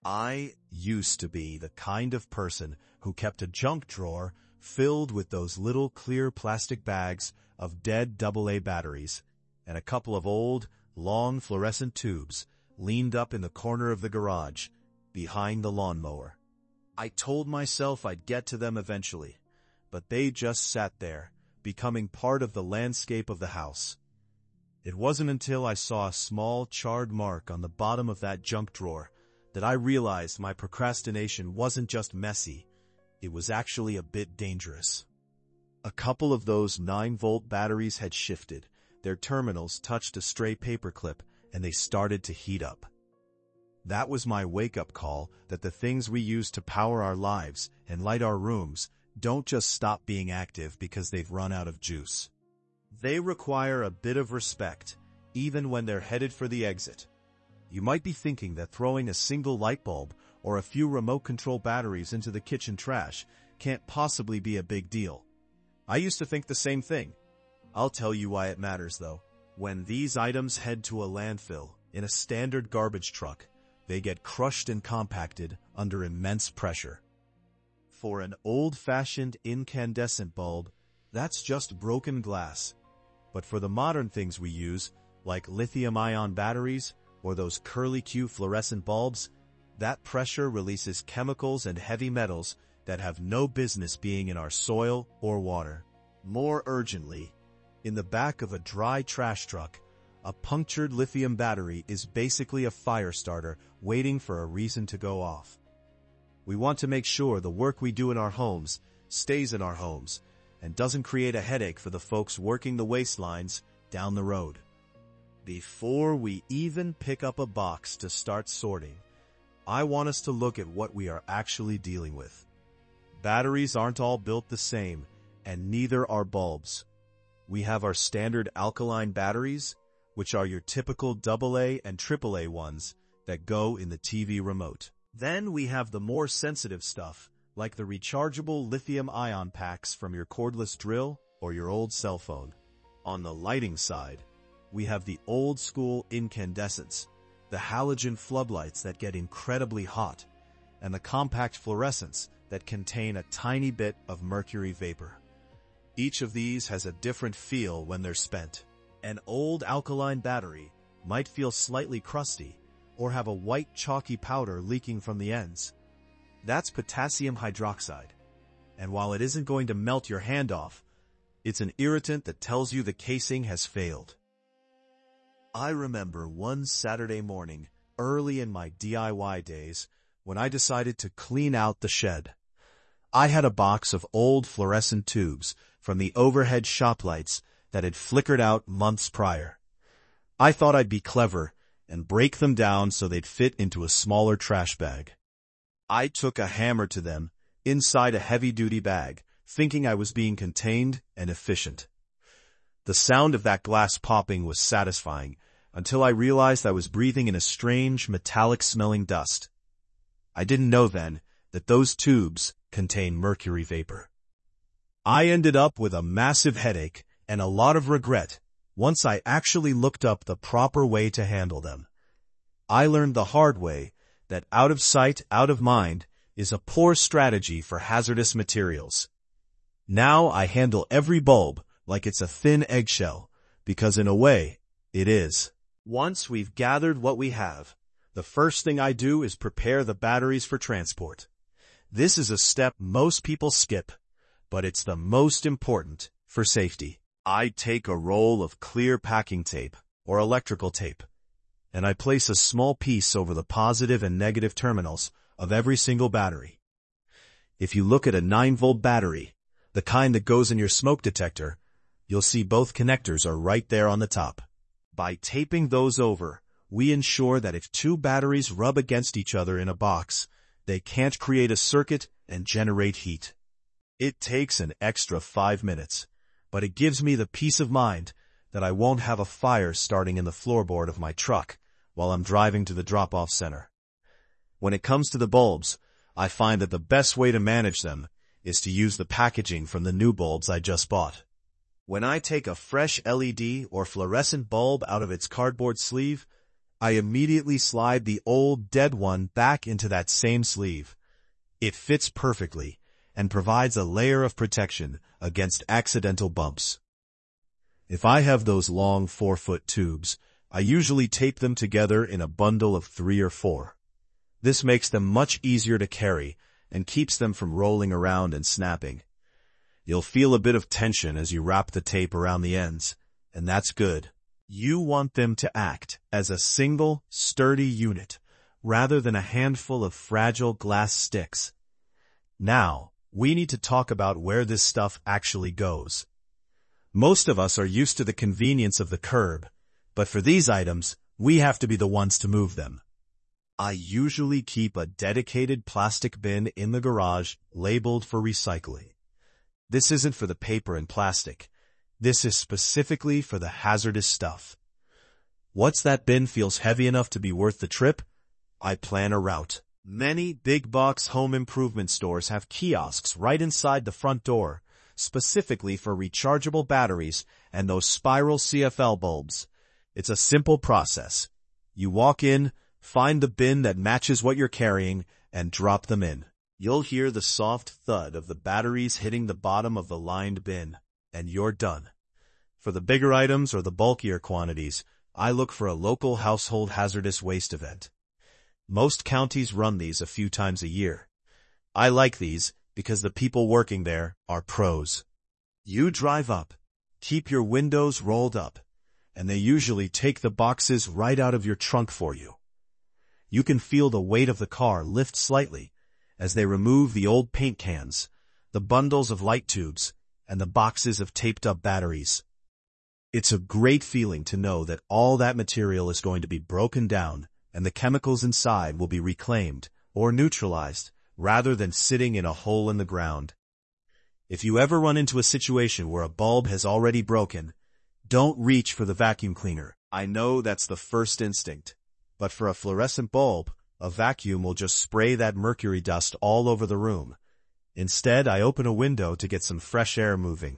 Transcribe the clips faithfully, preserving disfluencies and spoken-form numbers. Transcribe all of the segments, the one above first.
I used to be the kind of person who kept a junk drawer filled with those little clear plastic bags of dead double A batteries and a couple of old, long fluorescent tubes leaned up in the corner of the garage behind the lawnmower. I told myself I'd get to them eventually, but they just sat there, becoming part of the landscape of the house. It wasn't until I saw a small charred mark on the bottom of that junk drawer that I realized my procrastination wasn't just messy, it was actually a bit dangerous. A couple of those nine volt batteries had shifted, their terminals touched a stray paperclip, and they started to heat up. That was my wake-up call that the things we use to power our lives and light our rooms don't just stop being active because they've run out of juice. They require a bit of respect, even when they're headed for the exit. You might be thinking that throwing a single light bulb or a few remote control batteries into the kitchen trash can't possibly be a big deal. I used to think the same thing. I'll tell you why it matters, though. When these items head to a landfill in a standard garbage truck, they get crushed and compacted under immense pressure. For an old-fashioned incandescent bulb, that's just broken glass. But for the modern things we use, like lithium-ion batteries or those curly-Q fluorescent bulbs, that pressure releases chemicals and heavy metals that have no business being in our soil or water. More urgently, in the back of a dry trash truck, a punctured lithium battery is basically a fire starter waiting for a reason to go off. We want to make sure the work we do in our homes stays in our homes and doesn't create a headache for the folks working the waste lines down the road. Before we even pick up a box to start sorting, I want us to look at what we are actually dealing with. Batteries aren't all built the same, and neither are bulbs. We have our standard alkaline batteries, which are your typical double A and triple A ones that go in the T V remote. Then we have the more sensitive stuff, like the rechargeable lithium-ion packs from your cordless drill or your old cell phone. On the lighting side, we have the old-school incandescents, the halogen floodlights that get incredibly hot, and the compact fluorescents that contain a tiny bit of mercury vapor. Each of these has a different feel when they're spent. An old alkaline battery might feel slightly crusty or have a white chalky powder leaking from the ends. That's potassium hydroxide, and while it isn't going to melt your hand off, it's an irritant that tells you the casing has failed. I remember one Saturday morning, early in my D I Y days, when I decided to clean out the shed. I had a box of old fluorescent tubes from the overhead shop lights that had flickered out months prior. I thought I'd be clever and break them down so they'd fit into a smaller trash bag. I took a hammer to them inside a heavy-duty bag, thinking I was being contained and efficient. The sound of that glass popping was satisfying until I realized I was breathing in a strange, metallic-smelling dust. I didn't know then that those tubes contain mercury vapor. I ended up with a massive headache and a lot of regret once I actually looked up the proper way to handle them. I learned the hard way that out of sight, out of mind is a poor strategy for hazardous materials. Now I handle every bulb like it's a thin eggshell, because in a way, it is. Once we've gathered what we have, the first thing I do is prepare the batteries for transport. This is a step most people skip, but it's the most important for safety. I take a roll of clear packing tape, or electrical tape, and I place a small piece over the positive and negative terminals of every single battery. If you look at a nine volt battery, the kind that goes in your smoke detector, you'll see both connectors are right there on the top. By taping those over, we ensure that if two batteries rub against each other in a box, they can't create a circuit and generate heat. It takes an extra five minutes, but it gives me the peace of mind that I won't have a fire starting in the floorboard of my truck while I'm driving to the drop-off center. When it comes to the bulbs, I find that the best way to manage them is to use the packaging from the new bulbs I just bought. When I take a fresh L E D or fluorescent bulb out of its cardboard sleeve, I immediately slide the old dead one back into that same sleeve. It fits perfectly and provides a layer of protection against accidental bumps. If I have those long four-foot tubes, I usually tape them together in a bundle of three or four. This makes them much easier to carry and keeps them from rolling around and snapping. You'll feel a bit of tension as you wrap the tape around the ends, and that's good. You want them to act as a single, sturdy unit, rather than a handful of fragile glass sticks. Now, we need to talk about where this stuff actually goes. Most of us are used to the convenience of the curb, but for these items, we have to be the ones to move them. I usually keep a dedicated plastic bin in the garage labeled for recycling. This isn't for the paper and plastic. This is specifically for the hazardous stuff. Once that bin feels heavy enough to be worth the trip, I plan a route. Many big-box home improvement stores have kiosks right inside the front door, specifically for rechargeable batteries and those spiral C F L bulbs. It's a simple process. You walk in, find the bin that matches what you're carrying, and drop them in. You'll hear the soft thud of the batteries hitting the bottom of the lined bin, and you're done. For the bigger items or the bulkier quantities, I look for a local household hazardous waste event. Most counties run these a few times a year. I like these because the people working there are pros. You drive up, keep your windows rolled up, and they usually take the boxes right out of your trunk for you. You can feel the weight of the car lift slightly as they remove the old paint cans, the bundles of light tubes, and the boxes of taped-up batteries. It's a great feeling to know that all that material is going to be broken down and the chemicals inside will be reclaimed or neutralized rather than sitting in a hole in the ground. If you ever run into a situation where a bulb has already broken, don't reach for the vacuum cleaner. I know that's the first instinct, but for a fluorescent bulb, a vacuum will just spray that mercury dust all over the room. Instead, I open a window to get some fresh air moving.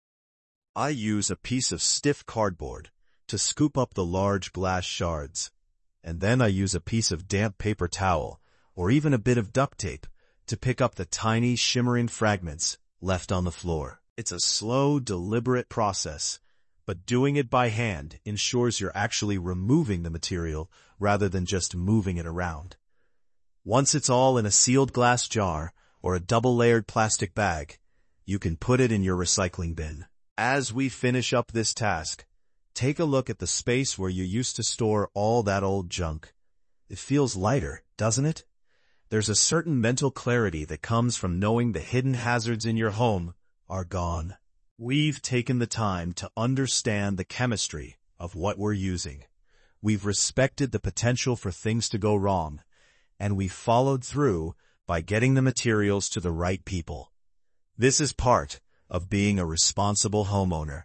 I use a piece of stiff cardboard to scoop up the large glass shards, and then I use a piece of damp paper towel or even a bit of duct tape to pick up the tiny shimmering fragments left on the floor. It's a slow, deliberate process, but doing it by hand ensures you're actually removing the material rather than just moving it around. Once it's all in a sealed glass jar or a double-layered plastic bag, you can put it in your recycling bin. As we finish up this task, take a look at the space where you used to store all that old junk. It feels lighter, doesn't it? There's a certain mental clarity that comes from knowing the hidden hazards in your home are gone. We've taken the time to understand the chemistry of what we're using. We've respected the potential for things to go wrong, and we've followed through by getting the materials to the right people. This is part of being a responsible homeowner.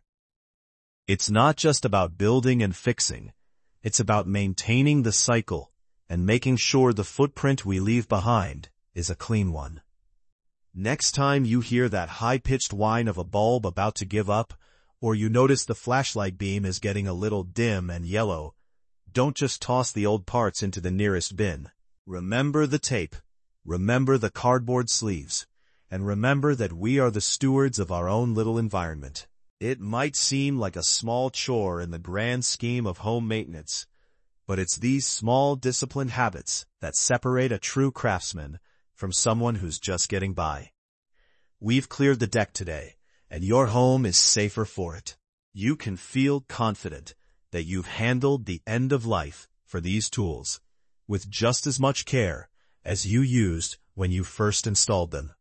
It's not just about building and fixing. It's about maintaining the cycle and making sure the footprint we leave behind is a clean one. Next time you hear that high-pitched whine of a bulb about to give up, or you notice the flashlight beam is getting a little dim and yellow, don't just toss the old parts into the nearest bin. Remember the tape, remember the cardboard sleeves, and remember that we are the stewards of our own little environment. It might seem like a small chore in the grand scheme of home maintenance, but it's these small disciplined habits that separate a true craftsman from someone who's just getting by. We've cleared the deck today, and your home is safer for it. You can feel confident that you've handled the end of life for these tools with just as much care as you used when you first installed them.